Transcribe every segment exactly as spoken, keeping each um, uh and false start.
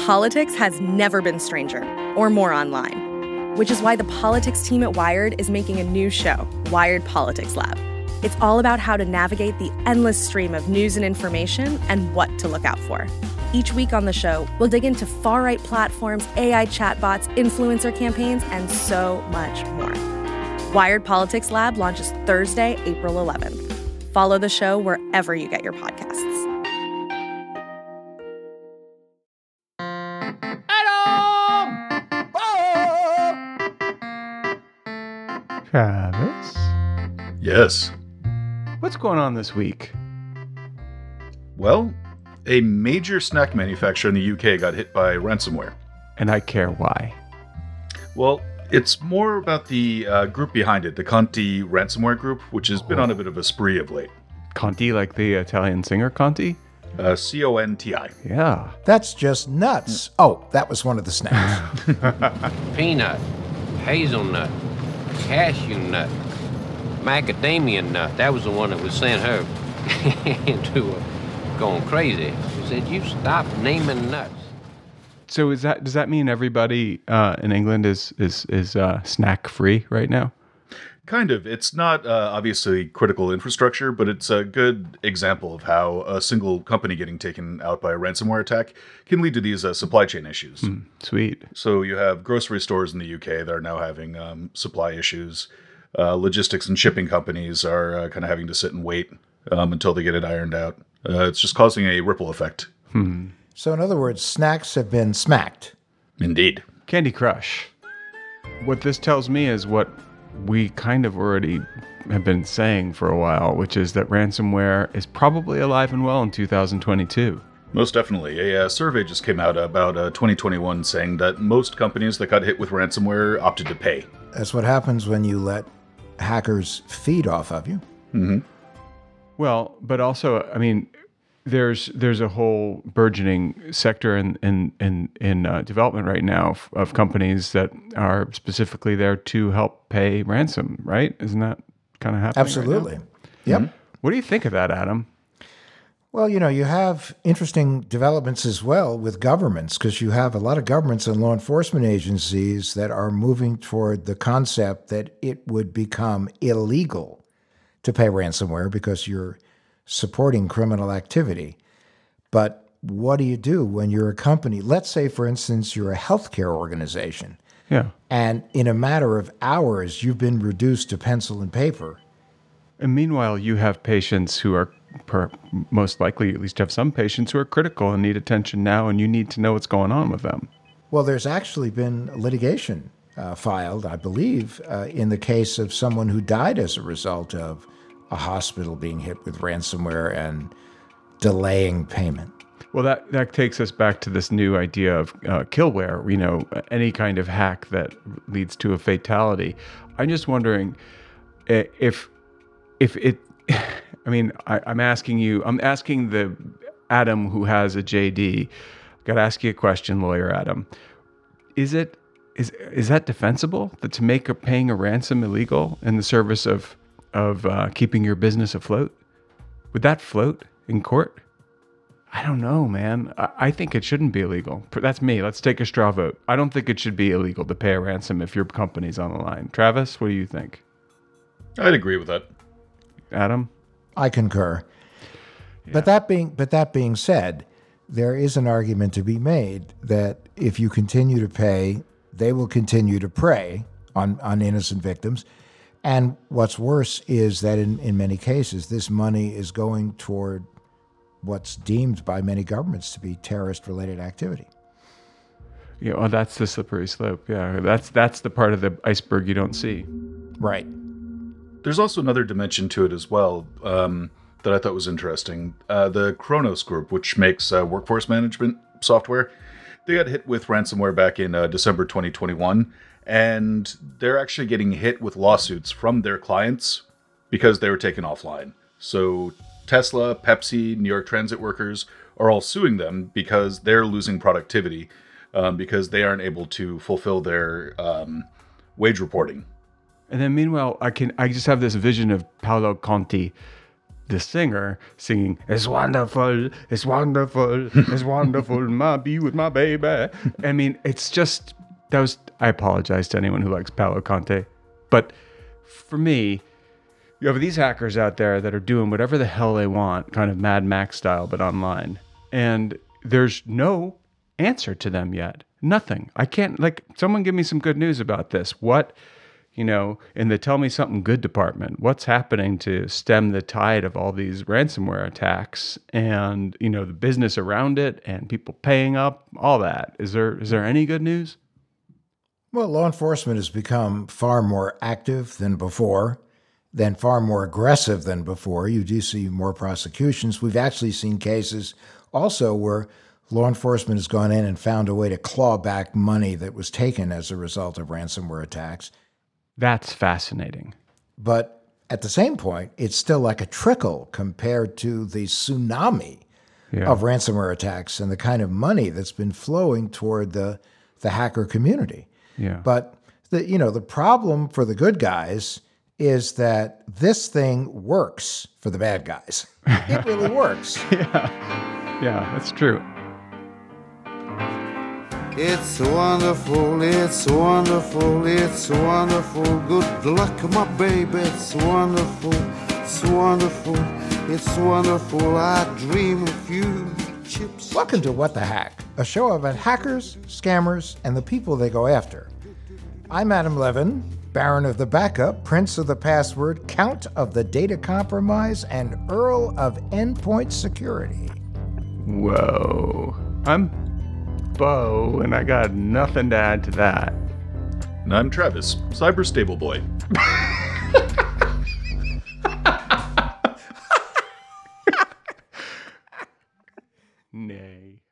Politics has never been stranger or more online, which is why the politics team at Wired is making a new show, Wired Politics Lab. It's all about how to navigate the endless stream of news and information and what to look out for. Each week on the show, we'll dig into far-right platforms, A I chatbots, influencer campaigns, and so much more. Wired Politics Lab launches Thursday, April eleventh. Follow the show wherever you get your podcasts. Travis? Yes. What's going on this week? Well, a major snack manufacturer in the U K got hit by ransomware. And I care why. Well, it's more about the uh, group behind it, the Conti ransomware group, which has been on a bit of a spree of late. Conti, like the Italian singer Conti? Uh, C O N T I. Yeah. That's just nuts. Oh, that was one of the snacks. Peanut, hazelnut, cashew nut, macadamia nut. That was the one that was sent her into a, going crazy. She said, "You stop naming nuts." So is that does that mean everybody uh, in England is is is uh, snack free right now? Kind of. It's not uh, obviously critical infrastructure, but it's a good example of how a single company getting taken out by a ransomware attack can lead to these uh, supply chain issues. Mm, sweet. So you have grocery stores in the U K that are now having um, supply issues. Uh, logistics and shipping companies are uh, kind of having to sit and wait um, until they get it ironed out. Uh, it's just causing a ripple effect. Hmm. So in other words, snacks have been smacked. Indeed. Candy Crush. What this tells me is what we kind of already have been saying for a while, which is that ransomware is probably alive and well in two thousand twenty-two. Most definitely. A uh, survey just came out about uh, twenty twenty-one saying that most companies that got hit with ransomware opted to pay. That's what happens when you let hackers feed off of you. Mm-hmm. Well, but also, I mean, there's there's a whole burgeoning sector in in in, in uh, development right now of, of companies that are specifically there to help pay ransom, right? Isn't that kind of happening? Absolutely. Right now? Yep. Mm-hmm. What do you think of that, Adam? Well, you know, you have interesting developments as well with governments, because you have a lot of governments and law enforcement agencies that are moving toward the concept that it would become illegal to pay ransomware because you're supporting criminal activity. But what do you do when you're a company? Let's say, for instance, you're a healthcare organization. Yeah. And in a matter of hours, you've been reduced to pencil and paper. And meanwhile, you have patients who are per, most likely, at least have some patients who are critical and need attention now, and you need to know what's going on with them. Well, there's actually been litigation uh, filed, I believe, uh, in the case of someone who died as a result of a hospital being hit with ransomware and delaying payment. Well, that, that takes us back to this new idea of uh, killware, you know, any kind of hack that leads to a fatality. I'm just wondering if if it, I mean, I, I'm asking you, I'm asking the Adam who has a J D, got to ask you a question, lawyer Adam. Is it, is is that defensible, that to make a, paying a ransom illegal in the service of of uh, keeping your business afloat? Would that float in court? I don't know, man. I, I think it shouldn't be illegal. That's me. Let's take a straw vote. I don't think it should be illegal to pay a ransom if your company's on the line. Travis, what do you think? I'd agree with that. Adam? I concur. Yeah. But that being but that being said, there is an argument to be made that if you continue to pay, they will continue to prey on, on innocent victims. And what's worse is that in, in many cases, this money is going toward what's deemed by many governments to be terrorist-related activity. Yeah, well, that's the slippery slope. Yeah, that's that's the part of the iceberg you don't see. Right. There's also another dimension to it as well um, that I thought was interesting. Uh, the Kronos Group, which makes uh, workforce management software, they got hit with ransomware back in uh, December twenty twenty-one, and they're actually getting hit with lawsuits from their clients because they were taken offline. So Tesla, Pepsi, New York Transit workers are all suing them because they're losing productivity um, because they aren't able to fulfill their um, wage reporting. And then meanwhile, I can I just have this vision of Paolo Conti the singer singing, "It's wonderful, it's wonderful, it's wonderful, my be with my baby." I mean, it's just, that was, I apologize to anyone who likes Paolo Conte. But for me, you have these hackers out there that are doing whatever the hell they want, kind of Mad Max style, but online. And there's no answer to them yet. Nothing. I can't, like, someone give me some good news about this. What, you know, in the tell me something good department, what's happening to stem the tide of all these ransomware attacks and, you know, the business around it and people paying up, all that? Is there, is there any good news? Well, law enforcement has become far more active than before, then far more aggressive than before. You do see more prosecutions. We've actually seen cases also where law enforcement has gone in and found a way to claw back money that was taken as a result of ransomware attacks. That's fascinating. But at the same point, it's still like a trickle compared to the tsunami yeah. of ransomware attacks and the kind of money that's been flowing toward the, the hacker community. Yeah. But the, you know, the problem for the good guys is that this thing works for the bad guys. It really works. Yeah, yeah, that's true. It's wonderful, it's wonderful, it's wonderful. Good luck, my baby. It's wonderful, it's wonderful, it's wonderful. I dream of you. Chips. Welcome to What the Hack, a show about hackers, scammers, and the people they go after. I'm Adam Levin, Baron of the Backup, Prince of the Password, Count of the Data Compromise, and Earl of Endpoint Security. Whoa. I'm Bo, and I got nothing to add to that. And I'm Travis, Cyber Stable Boy. Nay.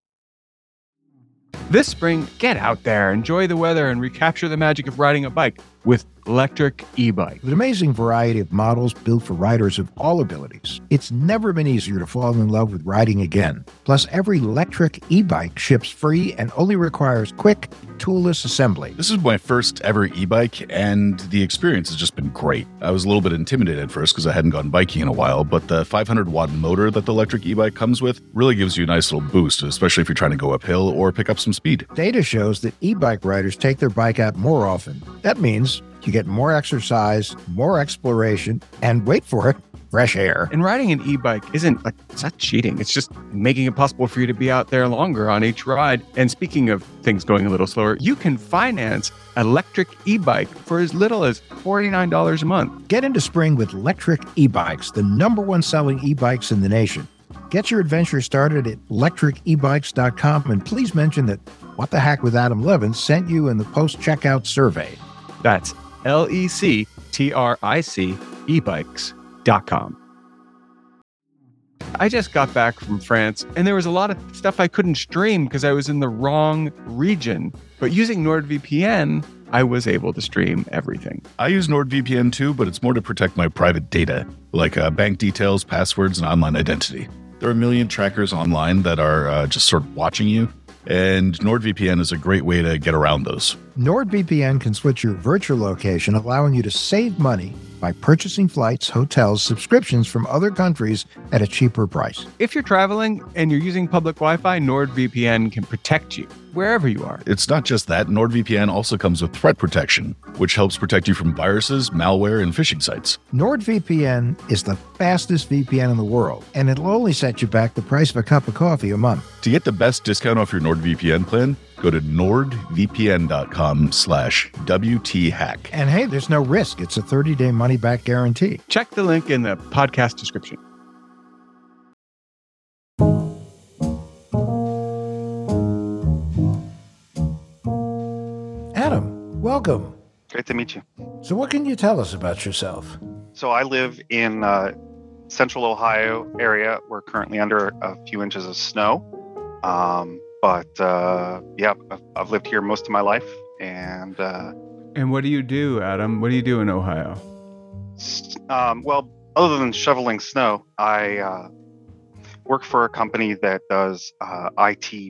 This spring, get out there, enjoy the weather, and recapture the magic of riding a bike with electric e-bike. With an amazing variety of models built for riders of all abilities, it's never been easier to fall in love with riding again. Plus, every electric e-bike ships free and only requires quick, toolless assembly. This is my first ever e-bike, and the experience has just been great. I was a little bit intimidated at first because I hadn't gone biking in a while, but the five hundred watt motor that the electric e-bike comes with really gives you a nice little boost, especially if you're trying to go uphill or pick up some speed. Data shows that e-bike riders take their bike out more often. That means you get more exercise, more exploration, and wait for it, fresh air. And riding an e-bike isn't like, it's not cheating. It's just making it possible for you to be out there longer on each ride. And speaking of things going a little slower, you can finance electric e-bike for as little as forty-nine dollars a month. Get into spring with electric e-bikes, the number one selling e-bikes in the nation. Get your adventure started at electric e bikes dot com, and please mention that What the Hack with Adam Levin sent you in the post-checkout survey. That's L E C T R I C e bikes dot com. I just got back from France, and there was a lot of stuff I couldn't stream because I was in the wrong region. But using NordVPN, I was able to stream everything. I use NordVPN too, but it's more to protect my private data, like uh, bank details, passwords, and online identity. There are a million trackers online that are uh, just sort of watching you, and NordVPN is a great way to get around those. NordVPN can switch your virtual location, allowing you to save money by purchasing flights, hotels, subscriptions from other countries at a cheaper price. If you're traveling and you're using public Wi-Fi, NordVPN can protect you wherever you are. It's not just that. NordVPN also comes with threat protection, which helps protect you from viruses, malware, and phishing sites. NordVPN is the fastest V P N in the world, and it'll only set you back the price of a cup of coffee a month. To get the best discount off your NordVPN plan, go to nordvpn.com slash WTHack. And hey, there's no risk. It's a thirty-day money-back guarantee. Check the link in the podcast description. Adam, welcome. Great to meet you. So what can you tell us about yourself? So I live in uh, central Ohio area. We're currently under a few inches of snow. Um, but uh, yeah, I've, I've lived here most of my life. And uh, and what do you do, Adam? What do you do in Ohio? Um, well, other than shoveling snow, I uh, work for a company that does uh, I T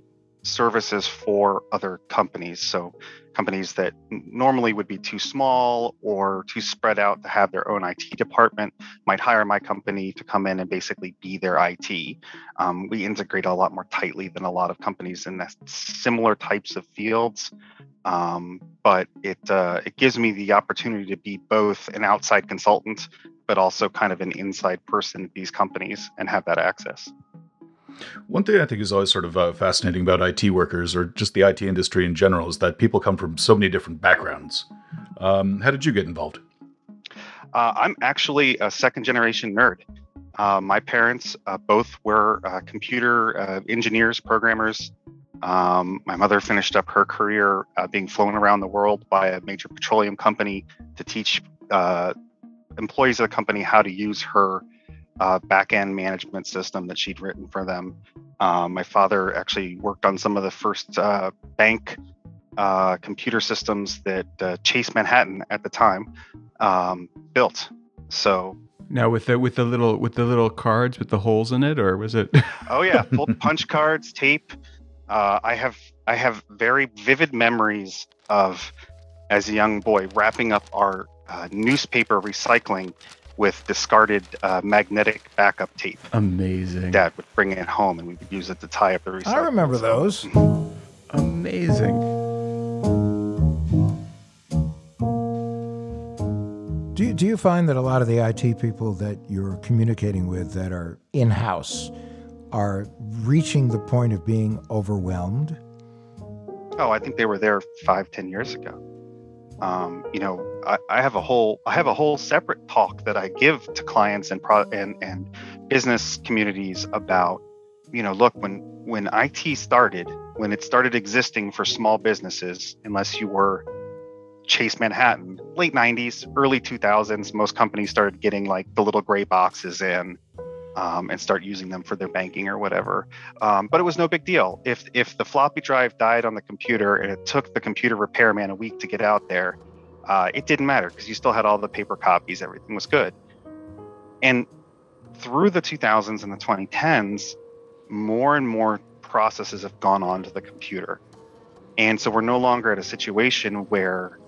services for other companies. So companies that normally would be too small or too spread out to have their own I T department might hire my company to come in and basically be their I T. Um, we integrate a lot more tightly than a lot of companies in that similar types of fields. Um, but it uh, it gives me the opportunity to be both an outside consultant, but also kind of an inside person at these companies and have that access. One thing I think is always sort of uh, fascinating about I T workers, or just the I T industry in general, is that people come from so many different backgrounds. Um, how did you get involved? Uh, I'm actually a second generation nerd. Uh, my parents uh, both were uh, computer uh, engineers, programmers. Um, my mother finished up her career uh, being flown around the world by a major petroleum company to teach uh, employees of the company how to use her uh, back-end management system that she'd written for them. Um, my father actually worked on some of the first uh, bank uh, computer systems that uh, Chase Manhattan at the time um, built. So now with the with the little with the little cards with the holes in it, or was it? Oh yeah, full punch cards, tape. Uh, I have I have very vivid memories of, as a young boy, wrapping up our uh, newspaper recycling with discarded uh, magnetic backup tape. Amazing. Dad would bring it home and we would use it to tie up the recycling. I remember those. Amazing. Do you, do you find that a lot of the I T people that you're communicating with that are in-house are reaching the point of being overwhelmed? Oh, I think they were there five, ten years ago. Um, you know, I, I have a whole I have a whole separate talk that I give to clients and pro and and business communities about, you know, look, when when I T started, when it started existing for small businesses, unless you were Chase Manhattan, late nineties, early two thousands, most companies started getting like the little gray boxes in. Um, and start using them for their banking or whatever. Um, but it was no big deal. If if the floppy drive died on the computer and it took the computer repairman a week to get out there, uh, it didn't matter because you still had all the paper copies. Everything was good. And through the two thousands and the twenty tens, more and more processes have gone onto the computer. And so we're no longer at a situation where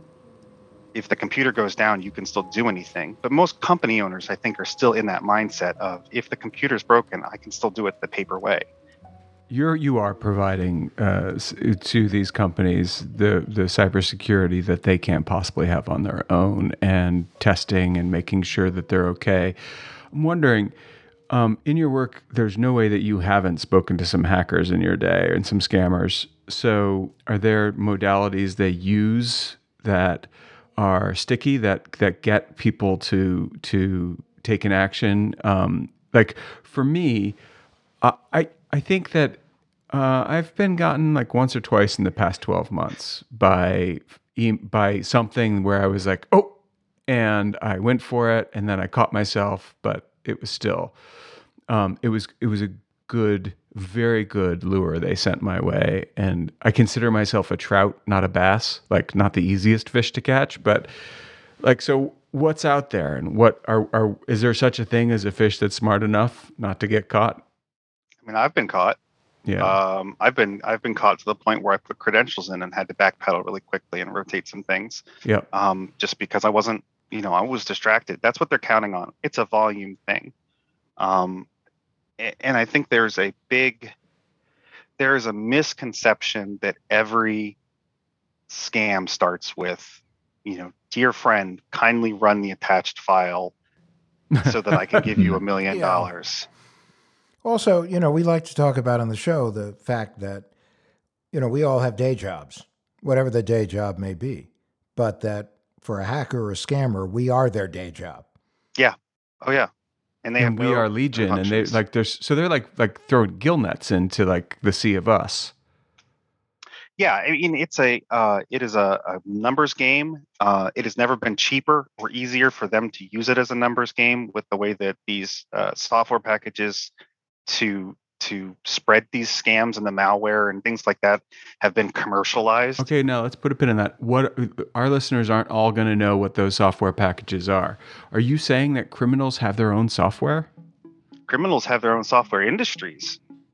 if the computer goes down, you can still do anything. But most company owners, I think, are still in that mindset of, if the computer's broken, I can still do it the paper way. You're you are providing uh, to these companies the the cybersecurity that they can't possibly have on their own, and testing and making sure that they're okay. I'm wondering, um, in your work, there's no way that you haven't spoken to some hackers in your day and some scammers. So, are there modalities they use that are sticky, that that get people to to take an action? Um, like for me, uh, I I think that uh, I've been gotten like once or twice in the past twelve months by by something where I was like, oh, and I went for it, and then I caught myself, but it was still um, it was it was a good, very good lure they sent my way. And I consider myself a trout, not a bass, like not the easiest fish to catch, but like, so what's out there, and what are, are, is there such a thing as a fish that's smart enough not to get caught? I mean, I've been caught. Yeah. Um, I've been, I've been caught to the point where I put credentials in and had to backpedal really quickly and rotate some things. Yeah. Um, just because I wasn't, you know, I was distracted. That's what they're counting on. It's a volume thing. Um, And I think there's a big, there is a misconception that every scam starts with, you know, dear friend, kindly run the attached file so that I can give you a million Yeah. dollars. Also, you know, we like to talk about on the show the fact that, you know, we all have day jobs, whatever the day job may be, but that for a hacker or a scammer, we are their day job. Yeah. Oh, yeah. And they and have we no are Legion, and they functions. like there's so they're like like throwing gill nets into like the sea of us. Yeah, I mean, it's a uh, it is a, a numbers game. Uh, it has never been cheaper or easier for them to use it as a numbers game, with the way that these uh, software packages to to spread these scams and the malware and things like that have been commercialized. Okay, now let's put a pin in that. What our listeners aren't all going to know what those software packages are. Are you saying that criminals have their own software? Criminals have their own software industries.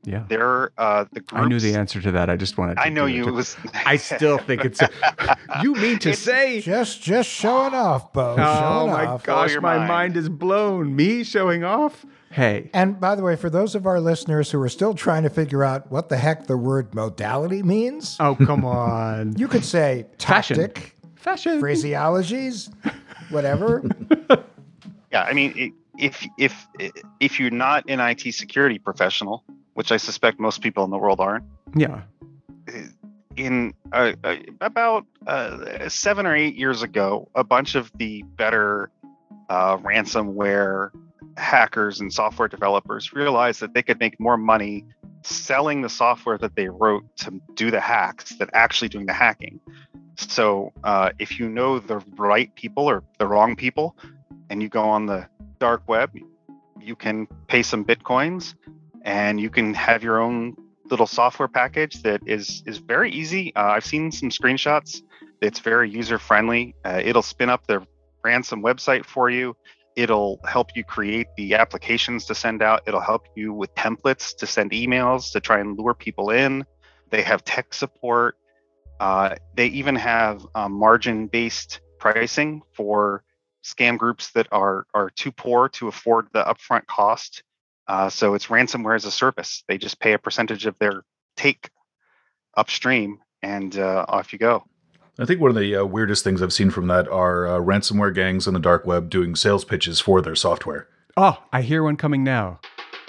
Yeah. They're uh, the groups. I knew the answer to that. I just wanted to I know do it you to- was. I still think it's. A, you mean to say? Just just showing off, Bo. Oh showing my off. gosh, your my mind. mind is blown. Me showing off? Hey. And by the way, for those of our listeners who are still trying to figure out what the heck the word modality means, Oh, come on. you could say Fashion. tactic, Fashion. phraseologies, whatever. Yeah, I mean, i- if if if you're not an I T security professional, which I suspect most people in the world aren't, Yeah. in uh, uh, about uh, seven or eight years ago, a bunch of the better uh, ransomware hackers and software developers realized that they could make more money selling the software that they wrote to do the hacks than actually doing the hacking. So uh, if you know the right people or the wrong people, and you go on the dark web, you can pay some bitcoins, and you can have your own little software package that is is very easy. Uh, I've seen some screenshots. It's very user friendly. Uh, it'll spin up the ransom website for you. It'll help you create the applications to send out. It'll help you with templates to send emails to try and lure people in. They have tech support. Uh, they even have um, margin-based pricing for scam groups that are are too poor to afford the upfront cost. Uh, so it's ransomware as a service. They just pay a percentage of their take upstream, and uh, off you go. I think one of the uh, weirdest things I've seen from that are uh, ransomware gangs on the dark web doing sales pitches for their software. Oh, I hear one coming now.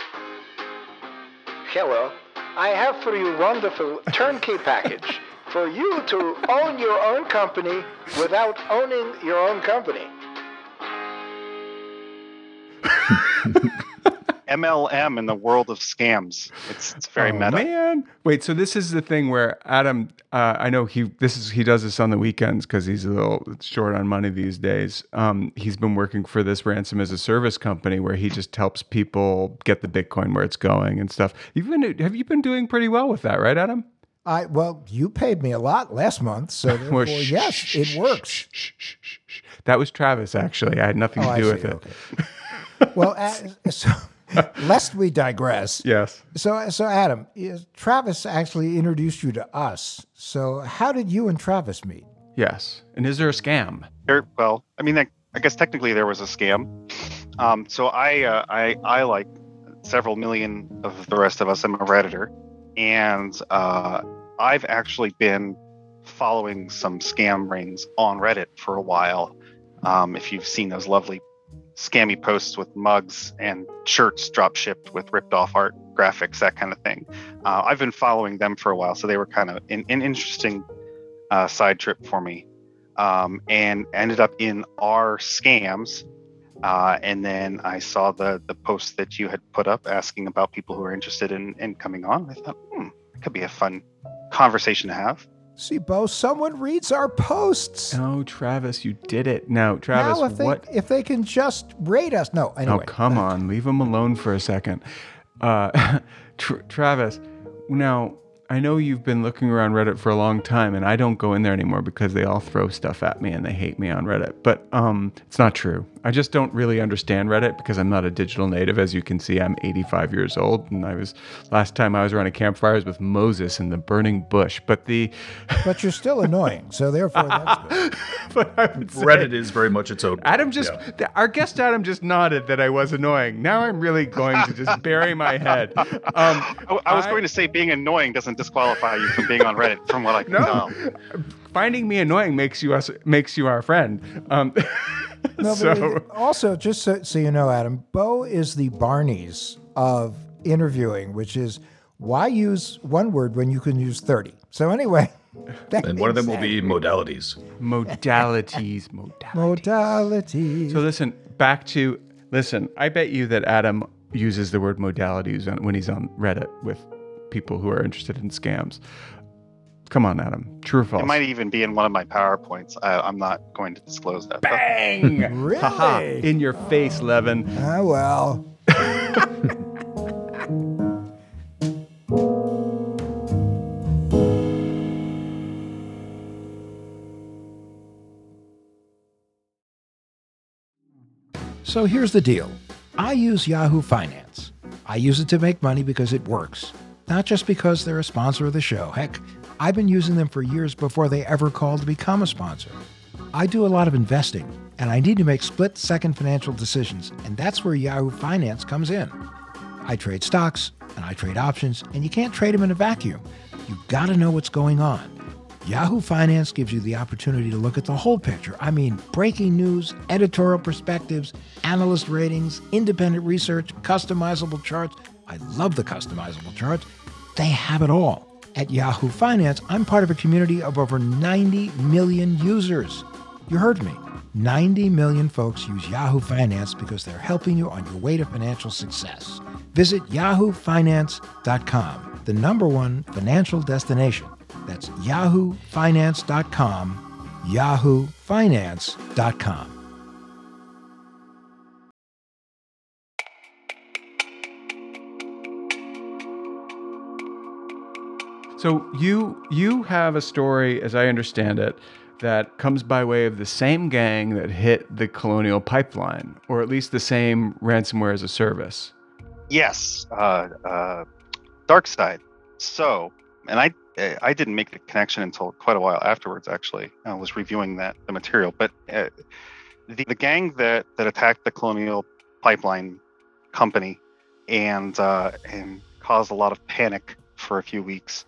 Hello, I have for you wonderful turnkey package for you to own your own company without owning your own company. M L M in the world of scams. It's it's very oh, meta. Man, wait. So this is the thing where Adam. Uh, I know he. This is he does this on the weekends because he's a little short on money these days. Um, he's been working for this ransom as a service company where he just helps people get the Bitcoin where it's going and stuff. You've been. Have you been doing pretty well with that, right, Adam? I well, you paid me a lot last month, so therefore, Well, shh, yes, shh, it shh, works. shh, shh, shh, shh, shh. That was Travis. Actually, I had nothing Oh, to I do see, with it. okay. Well, uh, so lest we digress. Yes. So, so Adam, is- Travis actually introduced you to us. So, how did you and Travis meet? Yes. And is there a scam? There, well, I mean, I, I guess technically there was a scam. Um, so I, uh, I, I like several million of the rest of us. I'm a Redditor, and uh, I've actually been following some scam rings on Reddit for a while. Um, if you've seen those lovely scammy posts with mugs and shirts drop shipped with ripped off art graphics, that kind of thing. Uh, I've been following them for a while, so they were kind of an, an interesting uh, side trip for me. Um, and ended up in our scams. Uh, and then I saw the the post that you had put up asking about people who are interested in, in coming on. I thought, hmm, it could be a fun conversation to have. See, Bo, someone reads our posts. Oh, Travis, you did it. Now, Travis, now, if they, what? if they can just rate us. No, anyway. Oh, come on. Leave him alone for a second. Uh, Tr- Travis, now, I know you've been looking around Reddit for a long time, and I don't go in there anymore because they all throw stuff at me and they hate me on Reddit. But um, it's not true. I just don't really understand Reddit because I'm not a digital native. As you can see, I'm eighty-five years old, and I was last time I was around a campfire was with Moses in the burning bush. But the But you're still annoying, so therefore that's good. but I would say, Reddit is very much its own. Adam just, Yeah. th- our guest Adam just nodded that I was annoying. Now I'm really going to just bury my head. Um, I, I was I- going to say being annoying doesn't disqualify you from being on Reddit, from what I can No, tell. finding me annoying makes you us makes you our friend. Um, No, but so it- also, just so, so you know, Adam, Bo is the Barneys of interviewing, which is why use one word when you can use thirty? So anyway. that And one of them will being be modalities. modalities, modalities. said, modality. So listen, back to listen. I bet you that Adam uses the word modalities on- when he's on Reddit with people who are interested in scams. Come on, Adam. True or false? It might even be in one of my PowerPoints. I, I'm not going to disclose that. though. Bang! Really? Haha, in your face, Levin. Ah, well. So here's the deal. I use Yahoo Finance. I use it to make money because it works. not just because they're a sponsor of the show. Heck, I've been using them for years before they ever called to become a sponsor. I do a lot of investing, and I need to make split-second financial decisions, and that's where Yahoo Finance comes in. I trade stocks, and I trade options, and you can't trade them in a vacuum. You've got to know what's going on. Yahoo Finance gives you the opportunity to look at the whole picture. I mean, breaking news, editorial perspectives, analyst ratings, independent research, customizable charts. I love the customizable charts. They have it all. At Yahoo Finance, I'm part of a community of over ninety million users. You heard me. ninety million folks use Yahoo Finance because they're helping you on your way to financial success. Visit yahoo finance dot com, the number one financial destination. That's yahoo finance dot com, yahoo finance dot com. So you you have a story, as I understand it, that comes by way of the same gang that hit the Colonial Pipeline, or at least the same ransomware as a service. Yes, uh, uh, DarkSide. So, and I I didn't make the connection until quite a while afterwards. Actually, I was reviewing that the material, but uh, the the gang that that attacked the Colonial Pipeline company and uh, and caused a lot of panic for a few weeks,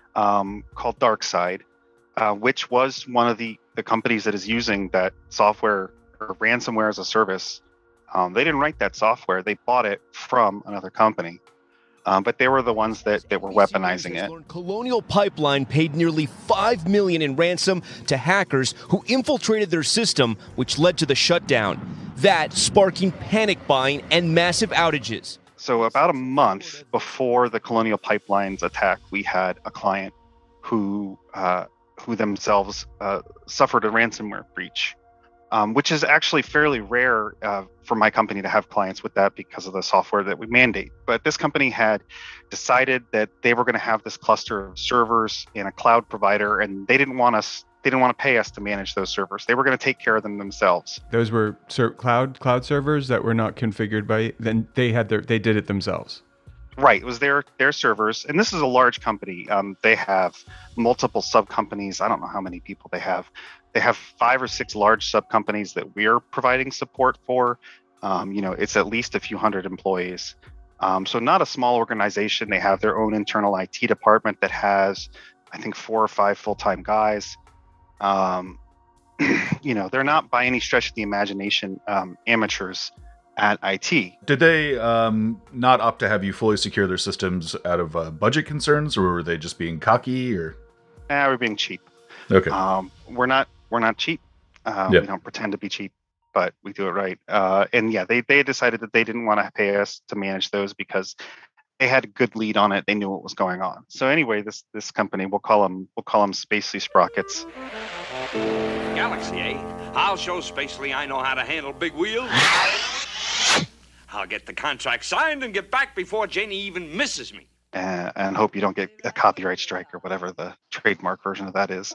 um, called DarkSide, uh, which was one of the the companies that is using that software or ransomware as a service. Um, they didn't write that software; they bought it from another company. Um, but they were the ones that, that were weaponizing it. Colonial Pipeline paid nearly five million dollars in ransom to hackers who infiltrated their system, which led to the shutdown. That sparking panic buying and massive outages. So about a month before the Colonial Pipeline's attack, we had a client who uh, who themselves uh, suffered a ransomware breach. Um, which is actually fairly rare uh, for my company to have clients with that because of the software that we mandate. But this company had decided that they were going to have this cluster of servers in a cloud provider, and they didn't want us. They didn't want to pay us to manage those servers. They were going to take care of them themselves. Those were ser- cloud cloud servers that were not configured by. Then they had their. They did it themselves. Right. It was their their servers, and this is a large company. Um, they have multiple sub companies. I don't know how many people they have. They have five or six large sub companies that we're providing support for. Um, you know, it's at least a few hundred employees. Um, so not a small organization. They have their own internal I T department that has, I think, four or five full-time guys. Um, you know, they're not by any stretch of the imagination um, amateurs at I T. Did they um, not opt to have you fully secure their systems out of uh, budget concerns, or were they just being cocky? Or nah, we're being cheap. Okay. Um, we're not. We're not cheap. Uh, yeah. We don't pretend to be cheap, but we do it right. Uh, and yeah, they they decided that they didn't want to pay us to manage those because they had a good lead on it. They knew what was going on. So anyway, this this company, we'll call them we'll call them Spacely Sprockets. Galaxy, eh? I'll show Spacely I know how to handle big wheels. I'll get the contract signed and get back before Janie even misses me. And, and hope you don't get a copyright strike or whatever the trademark version of that is.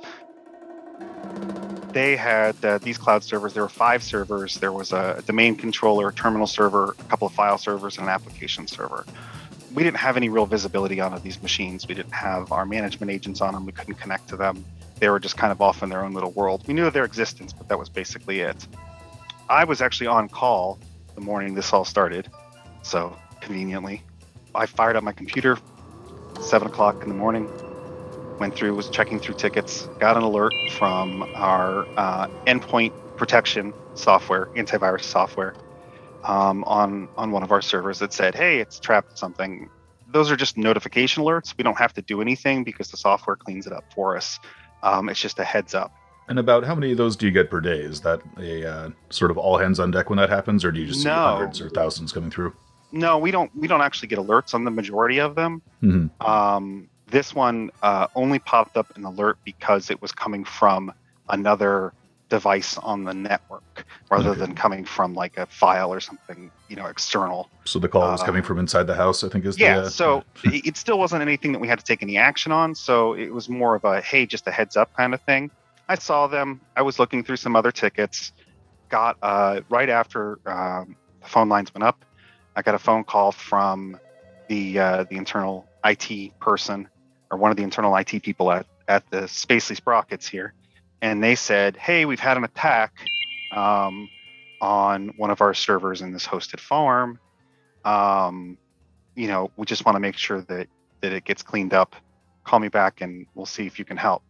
They had uh, these cloud servers. There were five servers. There was a domain controller, a terminal server, a couple of file servers, and an application server. We didn't have any real visibility on these machines. We didn't have our management agents on them. We couldn't connect to them. They were just kind of off in their own little world. We knew of their existence, but that was basically it. I was actually on call the morning this all started, so conveniently. I fired up my computer, seven o'clock in the morning, went through, was checking through tickets, got an alert from our uh, endpoint protection software, antivirus software, um, on, on one of our servers that said, hey, it's trapped something. Those are just notification alerts. We don't have to do anything because the software cleans it up for us. Um, it's just a heads up. And about how many of those do you get per day? Is that a uh, sort of all hands on deck when that happens, or do you just see No. hundreds or thousands coming through? No, we don't. We don't actually get alerts on the majority of them. Mm-hmm. Um, this one uh, only popped up an alert because it was coming from another device on the network, rather Okay. than coming from like a file or something, you know, external. So the call was Uh, coming from inside the house, I think is Yeah. the... Uh, So it, it still wasn't anything that we had to take any action on. So it was more of a hey, just a heads up kind of thing. I saw them. I was looking through some other tickets. Got uh, right after um, the phone lines went up, I got a phone call from the uh, the internal I T person or one of the internal I T people at, at the Spacely Sprockets here. And they said, hey, we've had an attack um, on one of our servers in this hosted farm. Um, you know, we just want to make sure that, that it gets cleaned up. Call me back and we'll see if you can help.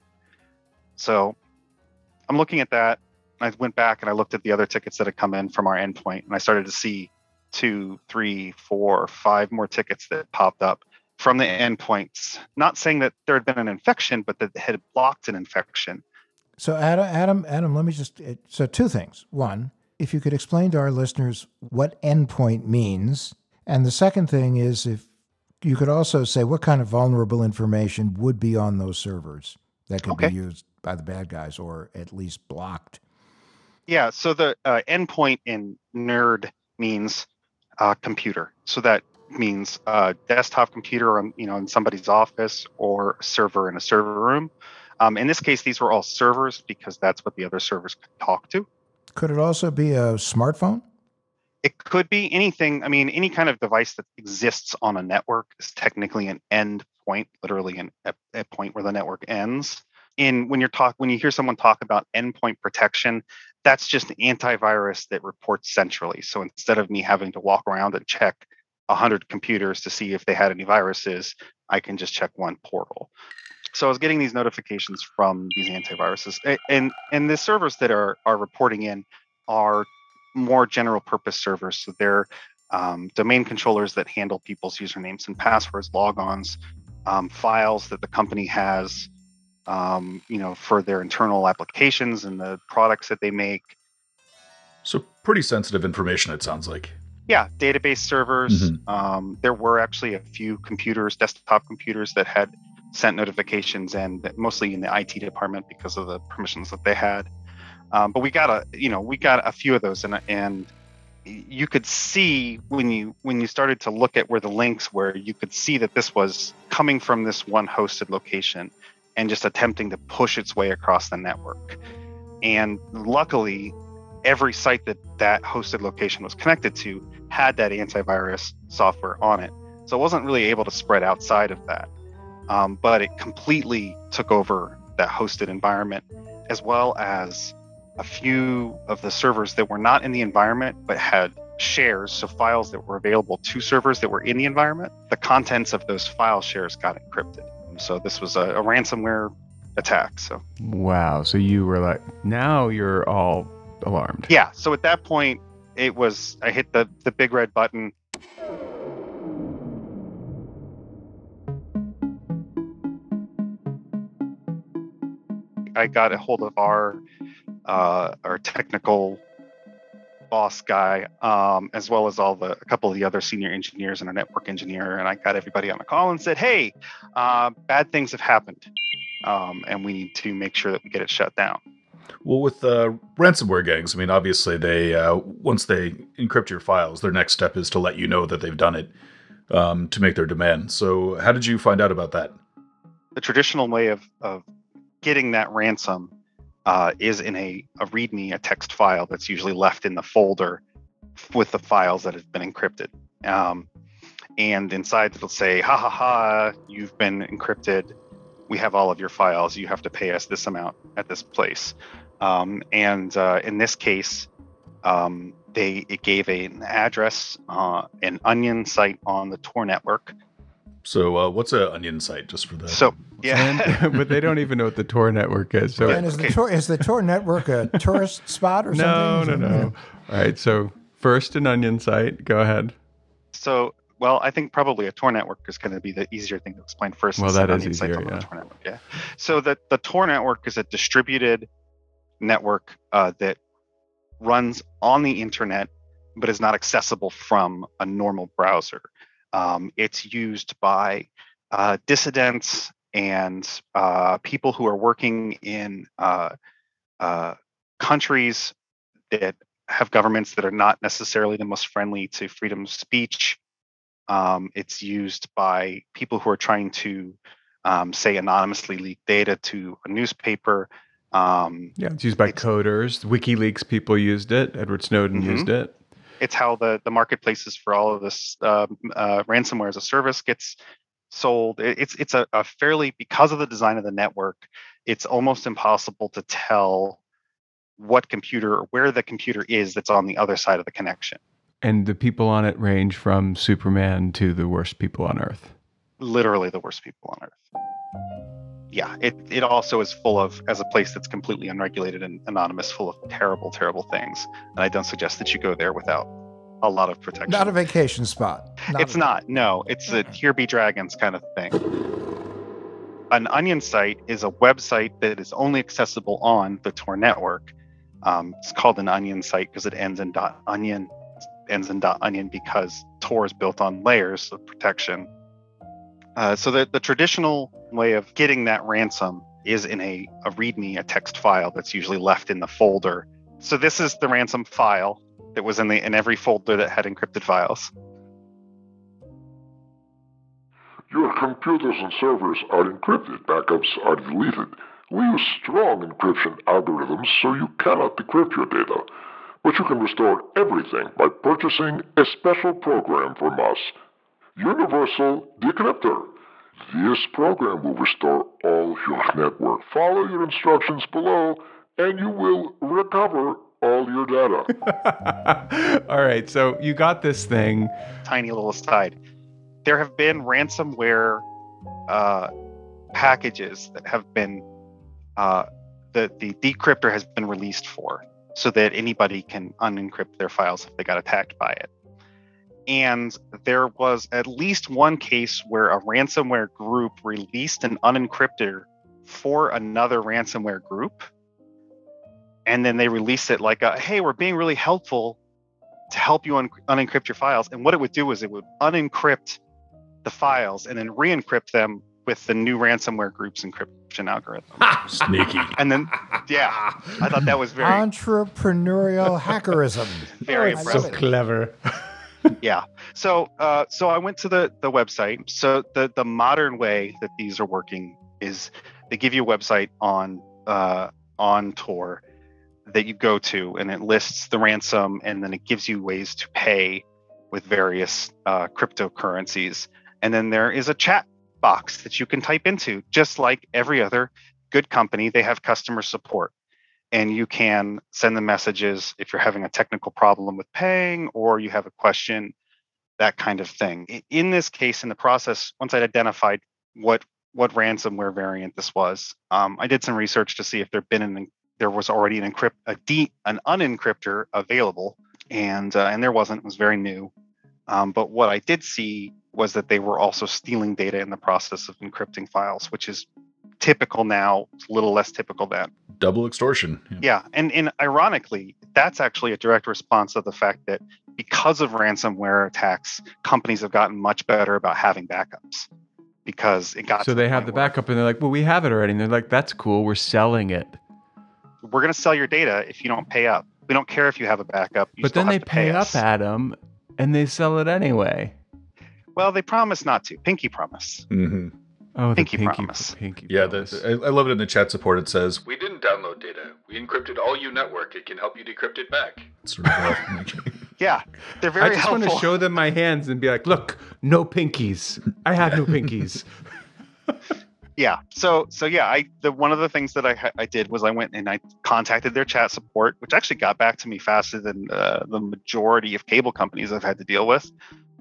So I'm looking at that. I went back and I looked at the other tickets that had come in from our endpoint, and I started to see two, three, four, five more tickets that popped up from the endpoints. Not saying that there had been an infection, but that had blocked an infection. So Adam, Adam, Adam, let me just, so two things. One, if you could explain to our listeners what endpoint means. And the second thing is if you could also say what kind of vulnerable information would be on those servers that could Okay. be used by the bad guys or at least blocked. Yeah, so the uh, endpoint in nerd means uh, computer. So that means uh, desktop computer, on, you know, in somebody's office, or a server in a server room. Um, in this case, these were all servers because that's what the other servers could talk to. Could it also be a smartphone? It could be anything. I mean, any kind of device that exists on a network is technically an end point, literally an, a, a point where the network ends. In when you're talk when you hear someone talk about endpoint protection, that's just an antivirus that reports centrally. So instead of me having to walk around and check a hundred computers to see if they had any viruses, I can just check one portal. So I was getting these notifications from these antiviruses, A- and and the servers that are are reporting in are more general purpose servers. So they're um, domain controllers that handle people's usernames and passwords, logons, um, files that the company has, um, you know, for their internal applications and the products that they make. So pretty sensitive information, it sounds like. Yeah, database servers. Mhm. Um, there were actually a few computers, desktop computers, that had sent notifications, and that mostly in the I T department because of the permissions that they had. Um, but we got a, you know, we got a few of those, and and you could see when you when you started to look at where the links were, you could see that this was coming from this one hosted location and just attempting to push its way across the network. And luckily, every site that that hosted location was connected to had that antivirus software on it. So it wasn't really able to spread outside of that. Um, but it completely took over that hosted environment, as well as a few of the servers that were not in the environment but had shares, so files that were available to servers that were in the environment. The contents of those file shares got encrypted. So this was a, a ransomware attack. So Wow. So you were like, now you're all alarmed. yeah, so at that point, it was, I hit the, the big red button. I got a hold of our uh, our technical boss guy, um, as well as all the a couple of the other senior engineers and our network engineer, and I got everybody on a call and said, "Hey, uh, bad things have happened, um, and we need to make sure that we get it shut down." Well, with uh, ransomware gangs, I mean, obviously, they uh, once they encrypt your files, their next step is to let you know that they've done it um, to make their demand. So, how did you find out about that? The traditional way of of getting that ransom uh, is in a, a README, a text file that's usually left in the folder with the files that have been encrypted. Um, and inside it'll say, ha ha ha, you've been encrypted. We have all of your files. You have to pay us this amount at this place. Um, and uh, in this case, um, they it gave a, an address, uh, an Onion site on the Tor network. So, uh, what's an Onion site, just for the... So, yeah. And, but they don't even know what the Tor network is. So And is the Tor is the Tor network a tourist spot or no, something? no, no. All right. So first, an Onion site. Go ahead. So, well, I think probably a Tor network is going to be the easier thing to explain first. Well, instead that of is Onion sites easier, on the yeah. Tor network, yeah. So the, the Tor network is a distributed network uh, that runs on the internet, but is not accessible from a normal browser. Um, it's used by uh, dissidents and uh, people who are working in uh, uh, countries that have governments that are not necessarily the most friendly to freedom of speech. Um, it's used by people who are trying to, um, say, anonymously leak data to a newspaper. Um, Yeah, it's used by it's, coders. WikiLeaks people used it. Edward Snowden Mhm. used it. It's how the, the marketplaces for all of this uh, uh, ransomware as a service gets sold. It- It's it's a, a fairly, because of the design of the network, it's almost impossible to tell what computer or where the computer is that's on the other side of the connection. And the people on it range from Superman to the worst people on Earth. Literally the worst people on Earth. Yeah, it, it also is full of, as a place that's completely unregulated and anonymous, full of terrible, terrible things. And I don't suggest that you go there without a lot of protection. Not a vacation spot. Not It's a- not. No, it's a here be dragons kind of thing. An Onion site is a website that is only accessible on the Tor network. Um, it's called an Onion site because it ends in .onion, ends in .onion because Tor is built on layers of protection. Uh, so the, the traditional way of getting that ransom is in a, a README, a text file that's usually left in the folder. So this is the ransom file that was in the in every folder that had encrypted files. Your computers and servers are encrypted, backups are deleted. We use strong encryption algorithms so you cannot decrypt your data. But you can restore everything by purchasing a special program from us, Universal Decryptor. This program will restore all your network. Follow your instructions below and you will recover all your data. All right, so you got this thing. Tiny little aside. There have been ransomware uh, packages that have been, uh, the, the decryptor has been released for, so that anybody can unencrypt their files if they got attacked by it. And there was at least one case where a ransomware group released an unencryptor for another ransomware group. And then they released it like, a, hey, we're being really helpful to help you un- unencrypt your files. And what it would do is it would unencrypt the files and then re-encrypt them with the new ransomware group's encryption algorithm. Sneaky. And then, yeah, I thought that was very, Entrepreneurial hackerism. very I love impressive. it. Clever. Yeah. So, uh, so I went to the the website. So the the modern way that these are working is they give you a website on uh, on Tor that you go to, and it lists the ransom, and then it gives you ways to pay with various uh, cryptocurrencies. And then there is a chat box that you can type into, just like every other good company. They have customer support. And you can send them messages if you're having a technical problem with paying or you have a question, that kind of thing. I- In this case, in the process, once I'd identified what what ransomware variant this was, um, I did some research to see if there'd been an there was already an encrypt a de, an unencryptor available, and uh, and there wasn't. It was very new. Um, but what I did see was that they were also stealing data in the process of encrypting files, which is typical now. It's a little less typical then. Double extortion. Yeah. Yeah, and, and ironically, that's actually a direct response of the fact that because of ransomware attacks, companies have gotten much better about having backups because it got So to they the have point the where backup and they're like, well, we have it already. And they're like, that's cool. We're selling it. we're going to sell your data if you don't pay up. We don't care if you have a backup. You But still then have they to pay up us. Adam and they sell it anyway. Well, they promise not to. Pinky promise. Mm-hmm. Oh, the Pinky pinky, promise. pinky Yeah, promise. the, I, I love it in the chat support. It says, "We didn't download data. We encrypted all you network. It can help you decrypt it back." It's sort of uh, Yeah, they're I very just helpful. want to show them my hands and be like, look, no pinkies. I have no pinkies. Yeah. So so yeah, I the one of the things that I ha- I did was I went and I contacted their chat support, which actually got back to me faster than uh, the majority of cable companies I've had to deal with.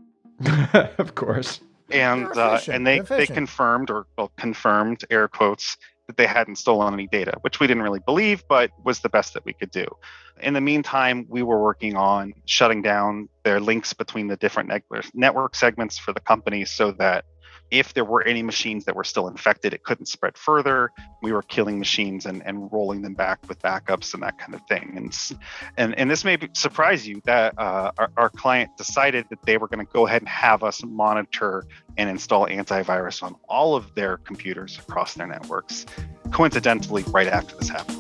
Of course. And They're uh, efficient. and they, They're they efficient. confirmed or well confirmed air quotes that they hadn't stolen any data, which we didn't really believe, but was the best that we could do. In the meantime, we were working on shutting down their links between the different network network segments for the company so that if there were any machines that were still infected, it couldn't spread further. We were killing machines and, and rolling them back with backups and that kind of thing. And s- and, and this may be, surprise you that uh, our, our client decided that they were going to go ahead and have us monitor and install antivirus on all of their computers across their networks, coincidentally, right after this happened.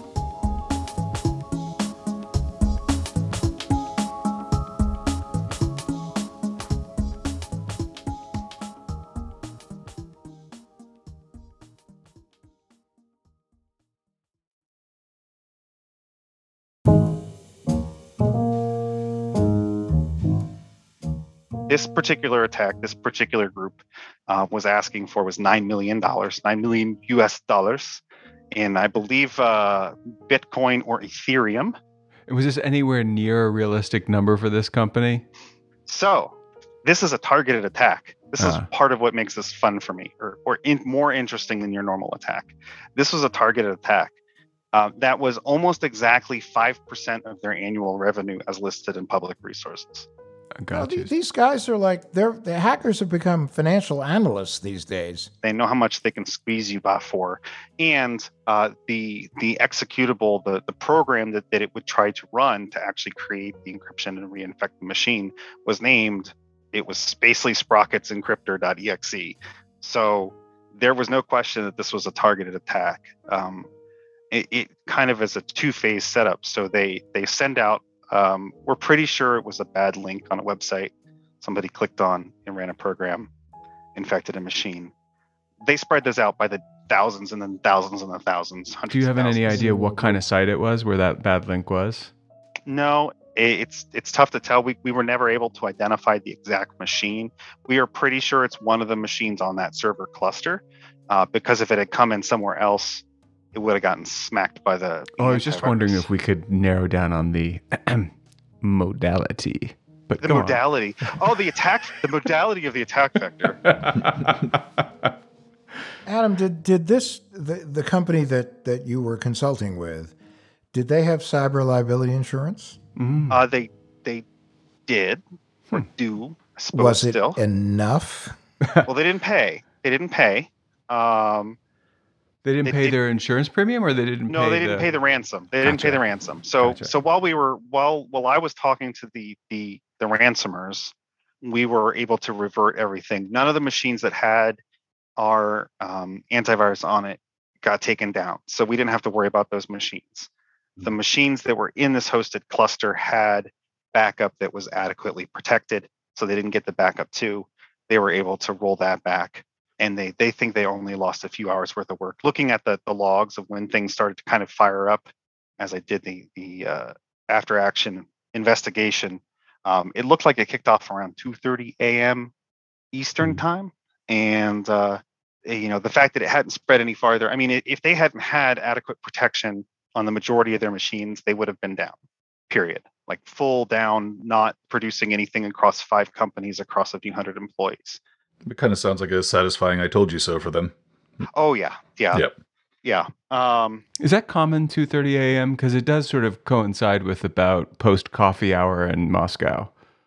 this particular attack, this particular group uh, was asking for was nine million dollars, nine million U S dollars, in I believe uh, Bitcoin or Ethereum. Was this anywhere near a realistic number for this company? So this is a targeted attack. This is Uh. part of what makes this fun for me, or, or in, more interesting than your normal attack. This was a targeted attack. Uh, that was almost exactly five percent of their annual revenue as listed in public resources. Well, th- these guys are like, they're the hackers have become financial analysts these days. They know how much they can squeeze you by for. And uh, the the executable, the, the program that, that it would try to run to actually create the encryption and reinfect the machine was named, it was Spacely Sprockets Encryptor dot E X E. So there was no question that this was a targeted attack. Um, it, it kind of is a two-phase setup. So they they send out, um, we're pretty sure it was a bad link on a website. Somebody clicked on and ran a program, infected a machine. They spread this out by the thousands and then thousands and then thousands. Do you have of any thousands. idea what kind of site it was where that bad link was? No, it's it's tough to tell. We we were never able to identify the exact machine. We are pretty sure it's one of the machines on that server cluster, uh, because if it had come in somewhere else, it would have gotten smacked by the. Oh, I was just wondering if we could narrow down on the modality. But The go on. modality. Oh, the attack. The modality of the attack vector. Adam, did did this the, the company that, that you were consulting with, did they have cyber liability insurance? Uh, they they did or do. I suppose Was it still. enough? Well, they didn't pay. They didn't pay. Um, They didn't They- pay they- their insurance premium, or they didn't. No, pay they didn't the... pay the ransom. They didn't pay Gotcha. the ransom. So Gotcha. so while we were while while I was talking to the the the ransomers, we were able to revert everything. None of the machines that had our um, antivirus on it got taken down. So we didn't have to worry about those machines. The machines that were in this hosted cluster had backup that was adequately protected, so they didn't get the backup too. They were able to roll that back. And they they think they only lost a few hours worth of work. Looking at the, the logs of when things started to kind of fire up, as I did the the uh, after action investigation, um, it looked like it kicked off around two thirty a.m. Eastern time. And uh, you know, the fact that it hadn't spread any farther. I mean, i- if they hadn't had adequate protection on the majority of their machines, they would have been down. Period. Like full down, not producing anything across five companies across a few hundred employees. It kind of sounds like a satisfying "I told you so" for them. Oh yeah, yeah, Yep. yeah. Um, Is that common two thirty a.m.? Because it does sort of coincide with about post coffee hour in Moscow.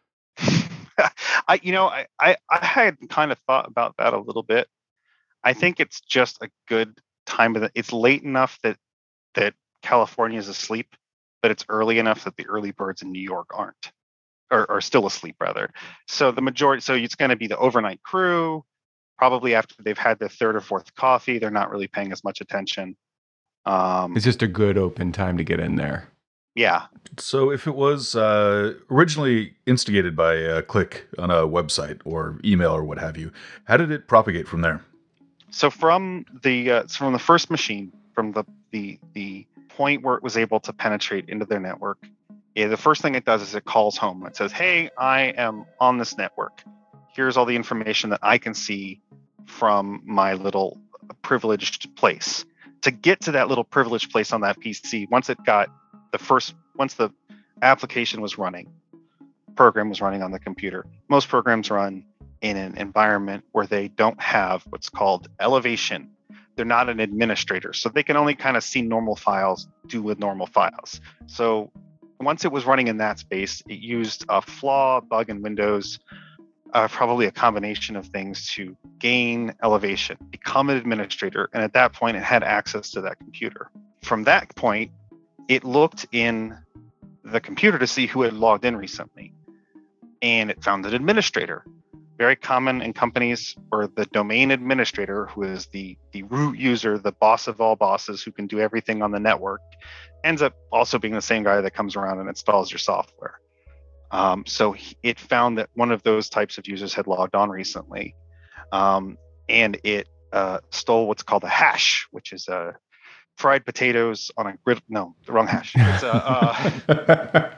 I, you know, I, I, I had kind of thought about that a little bit. I think it's just a good time of the, it's late enough that that California is asleep, but it's early enough that the early birds in New York aren't, or are still asleep rather. So the majority, so it's going to be the overnight crew. Probably after they've had their third or fourth coffee, they're not really paying as much attention. Um, It's just a good open time to get in there. yeah, So if it was uh, originally instigated by a click on a website or email or what have you, how did it propagate from there? So from the uh, so from the first machine, from the the the point where it was able to penetrate into their network, yeah, the first thing it does is it calls home. It says, "Hey, I am on this network. Here's all the information that I can see from my little privileged place." To get to that little privileged place on that P C, once it got the first, once the application was running, program was running on the computer. Most programs run in an environment where they don't have what's called elevation. They're not an administrator, so they can only kind of see normal files, do with normal files. So once it was running in that space, it used a flaw, bug in Windows, uh, probably a combination of things to gain elevation, become an administrator, and at that point, it had access to that computer. From that point, it looked in the computer to see who had logged in recently, and it found an administrator. Very common in companies where the domain administrator, who is the, the root user, the boss of all bosses who can do everything on the network, ends up also being the same guy that comes around and installs your software. Um, so he- it found that one of those types of users had logged on recently, um, and it uh, stole what's called a hash, which is a fried potatoes on a griddle. No, the wrong hash. It's a, uh,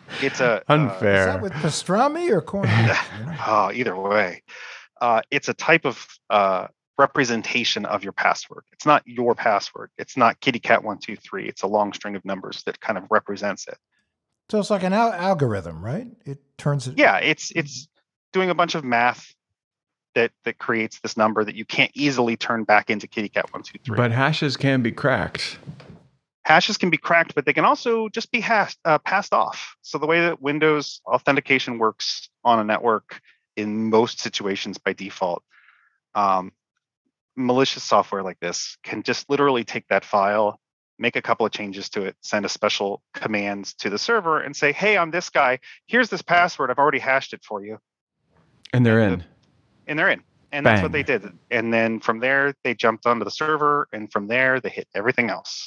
It's a unfair. Uh, Is that with pastrami or corn? oh, either way, uh, it's a type of uh, representation of your password. It's not your password. It's not kitty cat one two three. It's a long string of numbers that kind of represents it. So it's like an al- algorithm, right? It turns it. Yeah, it's it's doing a bunch of math that that creates this number that you can't easily turn back into kitty cat one two three. But hashes can be cracked. Hashes can be cracked, but they can also just be hashed, uh, passed off. So the way that Windows authentication works on a network in most situations by default, um, malicious software like this can just literally take that file, make a couple of changes to it, send a special command to the server and say, hey, I'm this guy. Here's this password. I've already hashed it for you. And they're in. And they're in. And Bang. That's what they did. And then from there, they jumped onto the server. And from there, they hit everything else.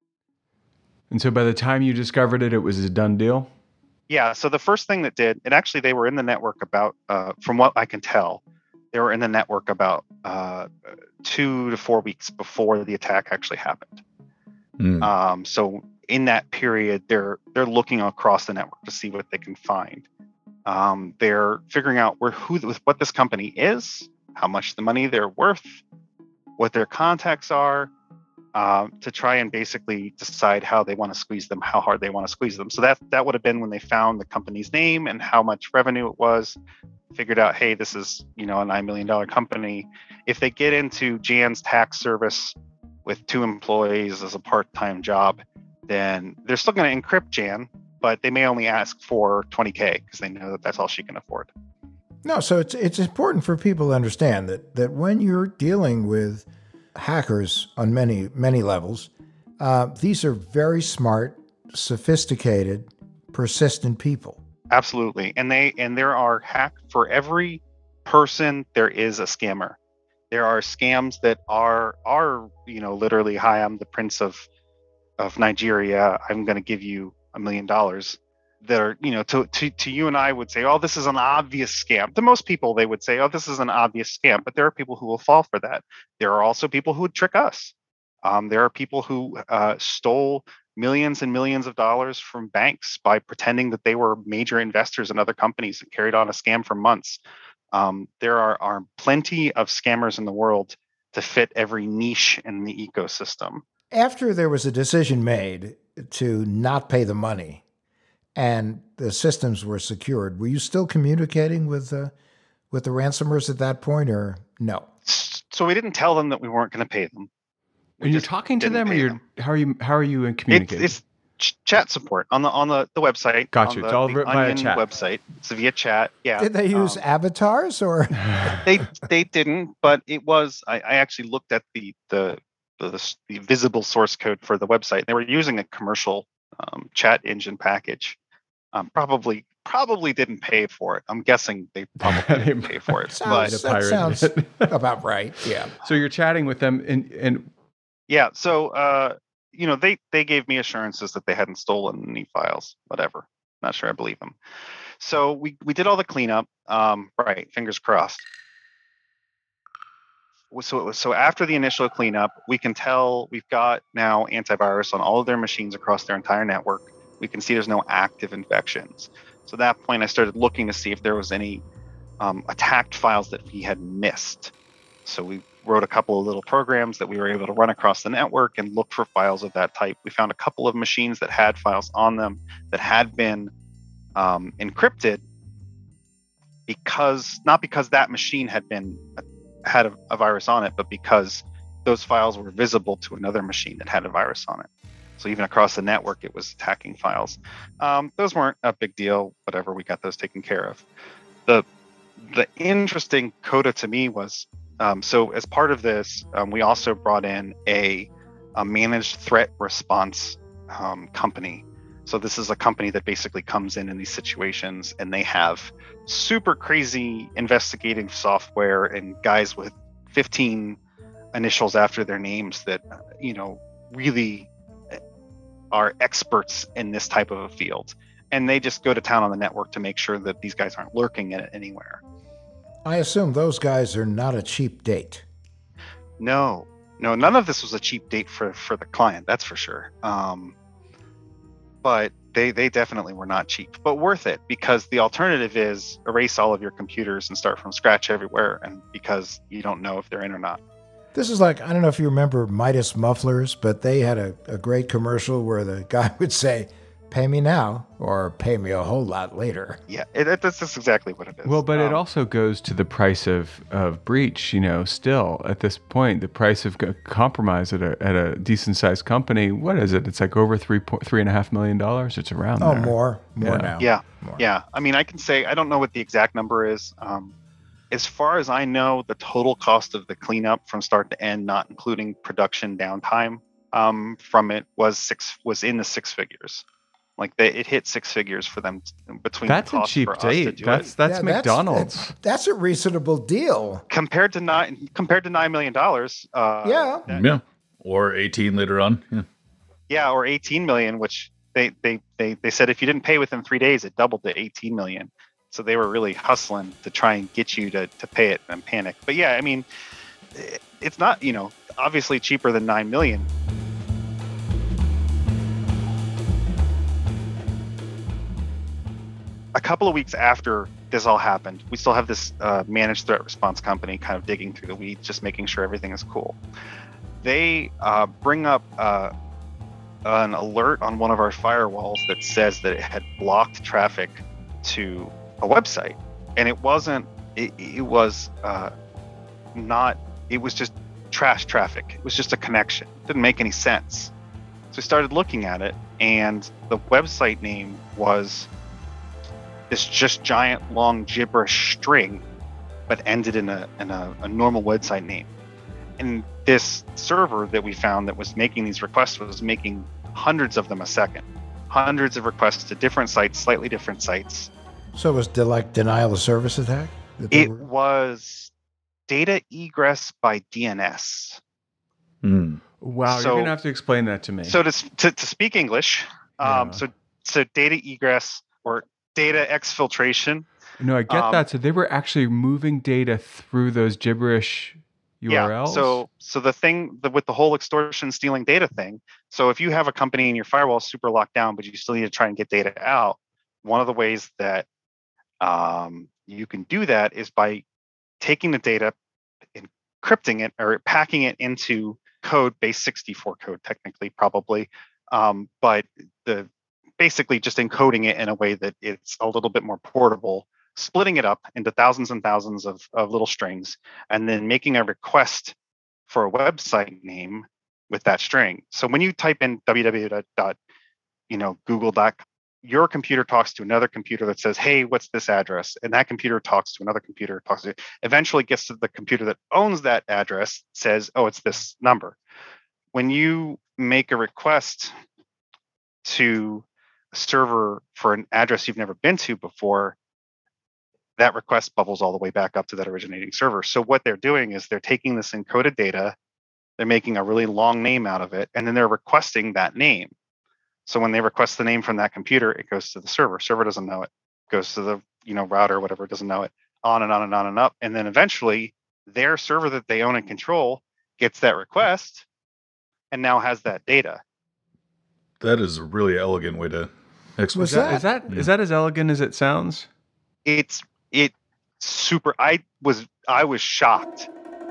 And so by the time you discovered it, it was a done deal? Yeah. So the first thing that did, and actually they were in the network about, uh, from what I can tell, they were in the network about uh, two to four weeks before the attack actually happened. Mm. Um, so in that period, they're they're looking across the network to see what they can find. Um, they're figuring out where who what this company is, how much the money they're worth, what their contacts are, uh, to try and basically decide how they want to squeeze them, how hard they want to squeeze them. So that that would have been when they found the company's name and how much revenue it was. Figured out, hey, this is, you know, a nine million dollars company. If they get into Jan's tax service with two employees as a part-time job, then they're still going to encrypt Jan, but they may only ask for twenty K because they know that that's all she can afford. No, so it's it's important for people to understand that that when you're dealing with hackers on many, many levels, uh, these are very smart, sophisticated, persistent people. Absolutely. And they and there are hack for every person there is a scammer. There are scams that are are, you know, literally, hi, I'm the prince of of Nigeria. I'm going to give you a million dollars. That are, you know, to, to to you and I would say, oh, this is an obvious scam. To most people, they would say, oh, this is an obvious scam. But there are people who will fall for that. There are also people who would trick us. Um, there are people who uh, stole millions and millions of dollars from banks by pretending that they were major investors in other companies and carried on a scam for months. Um, there are, are plenty of scammers in the world to fit every niche in the ecosystem. After there was a decision made to not pay the money and the systems were secured, were you still communicating with uh, with the ransomers at that point, or no? So we didn't tell them that we weren't going to pay them. Are you talking to them, or you're them. how are you how are you in communicating? It's, it's ch- chat support on the on the, the website. Gotcha. The, it's all the via chat. Website. It's via chat. Yeah. Did they use um, avatars or? they they didn't, but it was. I, I actually looked at the, the the the visible source code for the website. They were using a commercial um, chat engine package. Um, probably probably didn't pay for it. I'm guessing they probably didn't pay for it. Sounds, but that sounds about right. Yeah. So you're chatting with them, and and yeah. So uh, you know, they they gave me assurances that they hadn't stolen any files. Whatever. Not sure I believe them. So we we did all the cleanup. Um, right. Fingers crossed. So it was, so after the initial cleanup, we can tell we've got now antivirus on all of their machines across their entire network. We can see there's no active infections. So at that point, I started looking to see if there was any um, attacked files that we had missed. So we wrote a couple of little programs that we were able to run across the network and look for files of that type. We found a couple of machines that had files on them that had been um, encrypted because, not because that machine had been had a, a virus on it, but because those files were visible to another machine that had a virus on it. So even across the network, it was attacking files. Um, those weren't a big deal. Whatever, we got those taken care of. The the interesting coda to me was, um, so as part of this, um, we also brought in a, a managed threat response um, company. So this is a company that basically comes in in these situations, and they have super crazy investigative software and guys with fifteen initials after their names that, you know, really are experts in this type of a field. And they just go to town on the network to make sure that these guys aren't lurking in it anywhere. I assume those guys are not a cheap date. No, no, none of this was a cheap date for, for the client, that's for sure. Um, but they, they definitely were not cheap, but worth it, because the alternative is erase all of your computers and start from scratch everywhere, and because you don't know if they're in or not. This is like, I don't know if you remember Midas Mufflers, but they had a, a great commercial where the guy would say, pay me now or pay me a whole lot later. Yeah, it, it, that's, that's exactly what it is. Well, but um, it also goes to the price of, of breach, you know, still at this point, the price of compromise at a, at a decent sized company, what is it? It's like over three point three and a half million dollars. It's around oh, there. more, more yeah. now. Yeah, more. yeah. I mean, I can say, I don't know what the exact number is. Um, as far as I know, the total cost of the cleanup from start to end, not including production downtime um, from it, was six was in the six figures. Like they, it hit six figures for them t- between. That's the a cost cheap for us to date. do That's it. that's Yeah, McDonald's. That's, that's a reasonable deal. compared to nine compared to nine million dollars. Uh, Yeah. that- Yeah. Or eighteen later on. Yeah. yeah, or eighteen million, which they, they they they said if you didn't pay within three days, it doubled to eighteen million. So they were really hustling to try and get you to to pay it and panic. But yeah, I mean, it's not, you know, obviously cheaper than nine million. A couple of weeks after this all happened, we still have this uh, managed threat response company kind of digging through the weeds, just making sure everything is cool. They uh, bring up uh, an alert on one of our firewalls that says that it had blocked traffic to a website, and it wasn't. It, it was uh, not. It was just trash traffic. It was just a connection. It didn't make any sense. So we started looking at it, and the website name was this just giant long gibberish string, but ended in a in a, a normal website name. And this server that we found that was making these requests was making hundreds of them a second, hundreds of requests to different sites, slightly different sites. So it was de- like denial of service attack? that they It were- was data egress by D N S. Hmm. Wow, So- you're gonna have to explain that to me. So to to, to speak English, um, Yeah. so so data egress or data exfiltration. no, I get um, that. So they were actually moving data through those gibberish U R Ls. Yeah. So so the thing the, with the whole extortion stealing data thing. So if you have a company and your firewall is super locked down, but you still need to try and get data out, one of the ways that um, you can do that is by taking the data, encrypting it, or packing it into code, base sixty-four code, technically, probably, um, but the basically just encoding it in a way that it's a little bit more portable, splitting it up into thousands and thousands of, of little strings, and then making a request for a website name with that string. So when you type in www dot you know google dot com, your computer talks to another computer that says, hey, what's this address? And that computer talks to another computer, talks to eventually gets to the computer that owns that address, says, oh, it's this number. When you make a request to a server for an address you've never been to before, that request bubbles all the way back up to that originating server. So what they're doing is they're taking this encoded data, they're making a really long name out of it, and then they're requesting that name. So when they request the name from that computer, it goes to the server. Server doesn't know it. Goes to the you know router, whatever, doesn't know it. On and on and on and up. And then eventually their server that they own and control gets that request and now has that data. That is a really elegant way to explain. Was is that, that- is that Yeah. is that as elegant as it sounds? It's it super I was I was shocked.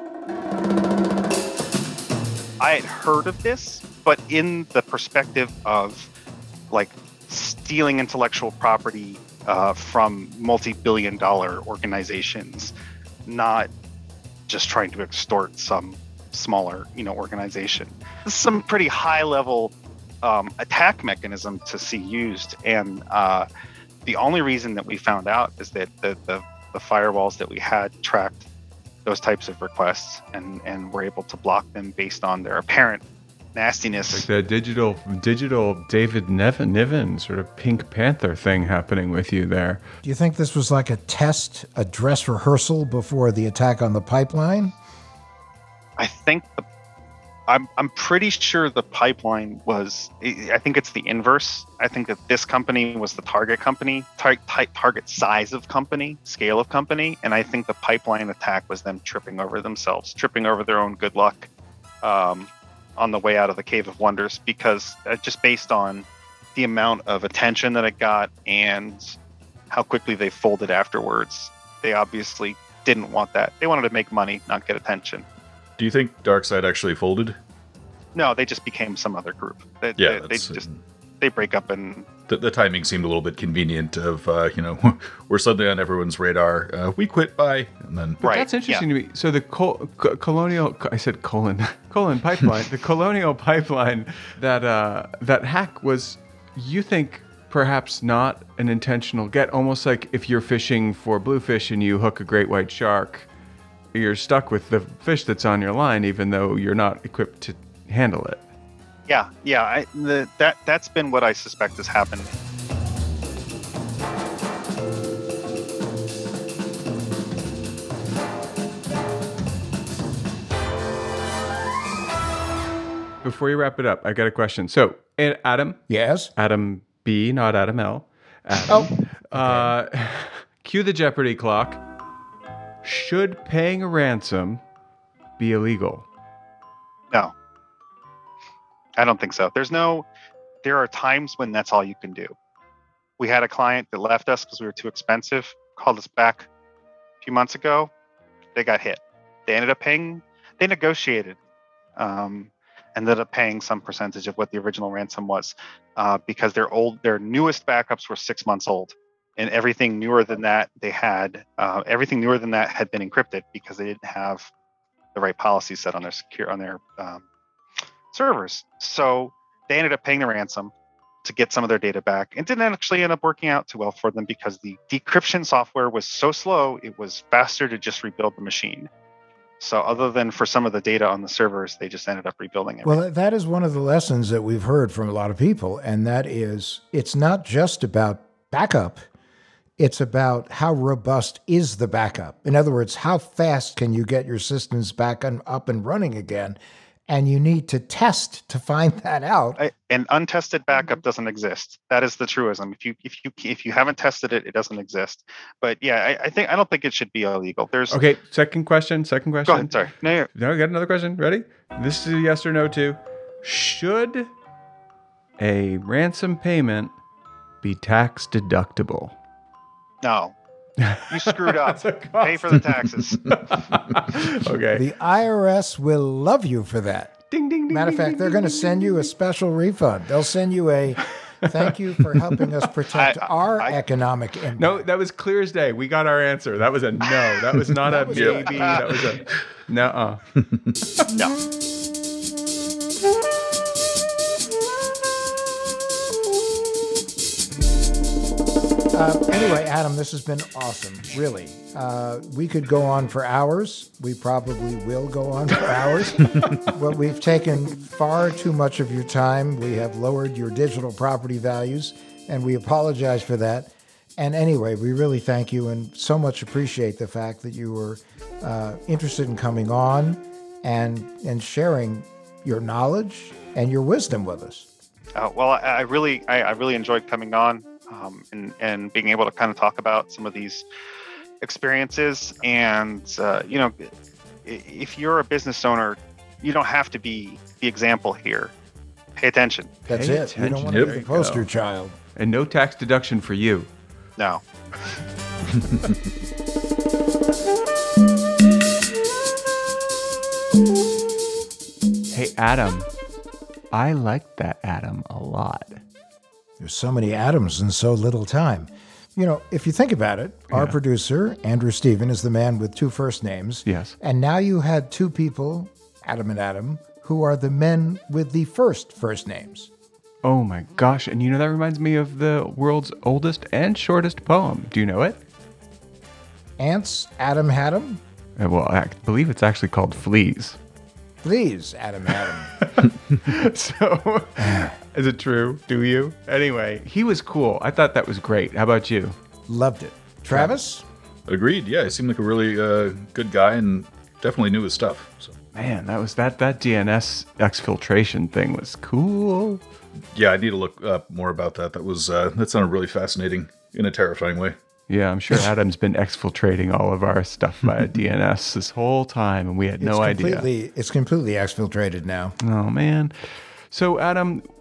I had heard of this, but in the perspective of like stealing intellectual property uh, from multi-billion dollar organizations, not just trying to extort some smaller, you know, organization. This is some pretty high level um, attack mechanism to see used. And uh, the only reason that we found out is that the, the, the firewalls that we had tracked those types of requests and, and were able to block them based on their apparent nastiness. Like the digital digital David Niven, Niven sort of Pink Panther thing happening with you there. Do you think this was like a test, a dress rehearsal before the attack on the pipeline? I think the, I'm I'm pretty sure the pipeline was. I think it's the inverse. I think that this company was the target company, tar- type target size of company, scale of company, and I think the pipeline attack was them tripping over themselves, tripping over their own good luck um, on the way out of the Cave of Wonders, because uh, just based on the amount of attention that it got and how quickly they folded afterwards. They obviously didn't want that. They wanted to make money, not get attention. Do you think Darkside actually folded? No, they just became some other group. They, Yeah, they, they that's, just they break up and The, the timing seemed a little bit convenient of, uh, you know, we're suddenly on everyone's radar. Uh, we quit, bye. And then But that's interesting to me. So the col- co- colonial, I said colon, colon pipeline, the colonial pipeline, that uh, that hack was, you think, perhaps not an intentional get, almost like if you're fishing for bluefish and you hook a great white shark, you're stuck with the fish that's on your line, even though you're not equipped to handle it. yeah, yeah. I, the, that that's been what I suspect has happened. Before you wrap it up, I got a question. So, and Adam. Yes? Adam B, not Adam L. Adam. Oh, okay. Uh, cue the Jeopardy clock. Should paying a ransom be illegal? No, I don't think so. There's no, there are times when that's all you can do. We had a client that left us because we were too expensive, called us back a few months ago. They got hit. They ended up paying, they negotiated, um, ended up paying some percentage of what the original ransom was uh, because their old, their newest backups were six months old. And everything newer than that, they had, uh, everything newer than that had been encrypted because they didn't have the right policy set on their secure, on their um, servers. So they ended up paying the ransom to get some of their data back. It didn't actually end up working out too well for them because the decryption software was so slow, it was faster to just rebuild the machine. So other than for some of the data on the servers, they just ended up rebuilding it. Well, that is one of the lessons that we've heard from a lot of people, and that is it's not just about backup. It's about how robust is the backup. In other words, how fast can you get your systems back and up and running again? And you need to test to find that out. I, an untested backup doesn't exist. That is the truism. If you if you if you haven't tested it, it doesn't exist. But yeah, I, I think I don't think it should be illegal. There's Okay, second question. Second question. Go ahead. Sorry. No, you're- No, I got another question. Ready? This is a yes or no too. Should a ransom payment be tax deductible? No. You screwed up. Pay for the taxes. Okay. The I R S will love you for that. Ding, ding, ding. Matter of ding, fact, ding, they're going to ding, send ding, you a ding. special refund. They'll send you a thank you for helping us protect I- I- our I- economic impact. No, that was clear as day. We got our answer. That was a no. That was not a was a- maybe. That was a nuh-uh. No. Uh, anyway, Adam, this has been awesome, really. Uh, we could go on for hours. We probably will go on for hours. But we've taken far too much of your time. We have lowered your digital property values, and we apologize for that. And anyway, we really thank you and so much appreciate the fact that you were uh, interested in coming on and and sharing your knowledge and your wisdom with us. Uh, well, I, I really, I, I really enjoyed coming on um, and and being able to kind of talk about some of these experiences. And uh, you know, if you're a business owner, you don't have to be the example here. Pay attention. That's Pay it. You don't attention. want to There be you the poster go. child. And no tax deduction for you. No. Hey, Adam. I like that Adam a lot. There's so many atoms in so little time. You know, if you think about it, our Yeah. producer, Andrew Steven, is the man with two first names. Yes. And now you had two people, Adam and Adam, who are the men with the first first names. Oh my gosh. And you know, that reminds me of the world's oldest and shortest poem. Do you know it? Ants, Adam Hadam. Uh, Well, I believe it's actually called Fleas. Please, Adam Hadam. So, is it true? Do you? Anyway, he was cool. I thought that was great. How about you? Loved it. Travis? Agreed. Yeah, he seemed like a really uh, good guy and definitely knew his stuff. So Man, that was that that D N S exfiltration thing was cool. yeah, I need to look up more about that. That was uh, that sounded really fascinating in a terrifying way. Yeah, I'm sure Adam's been exfiltrating all of our stuff via D N S this whole time, and we had no it's idea. completely, It's completely exfiltrated now. Oh man. So Adam,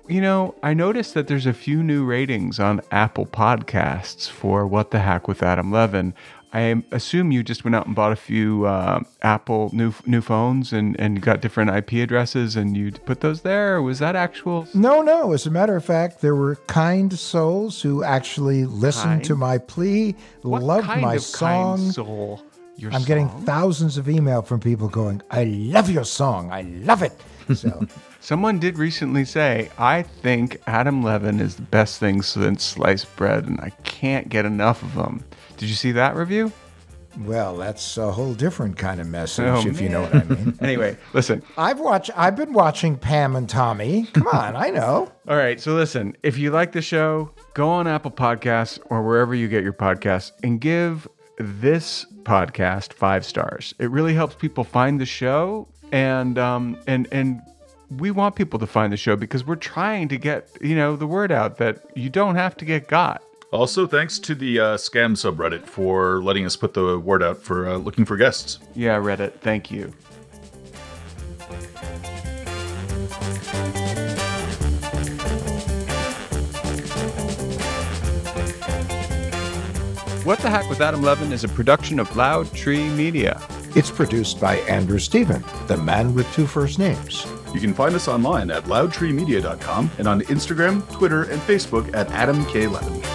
You know, I noticed that there's a few new ratings on Apple Podcasts for What the Hack with Adam Levin. I assume you just went out and bought a few uh, Apple new new phones and, and got different I P addresses and you put those there? Or was that actual? No, no. As a matter of fact, there were kind souls who actually listened Kind? to my plea, What loved kind my of song. kind soul? Your I'm getting song? thousands of email from people going, I love your song. I love it. So Someone did recently say, I think Adam Levin is the best thing since sliced bread, and I can't get enough of them. Did you see that review? Well, that's a whole different kind of message, Oh, if you man. know what I mean. Anyway, listen. I've watched. I've been watching Pam and Tommy. Come on, I know. All right, so listen. If you like the show, go on Apple Podcasts or wherever you get your podcasts and give this podcast five stars. It really helps people find the show, and um, and and we want people to find the show because we're trying to get you know the word out that you don't have to get got. Also, thanks to the uh, Scam subreddit for letting us put the word out for uh, looking for guests. Yeah, Reddit. Thank you. What the Hack with Adam Levin is a production of Loud Tree Media. It's produced by Andrew Stephen, the man with two first names. You can find us online at loud tree media dot com and on Instagram, Twitter, and Facebook at Adam K. Levin.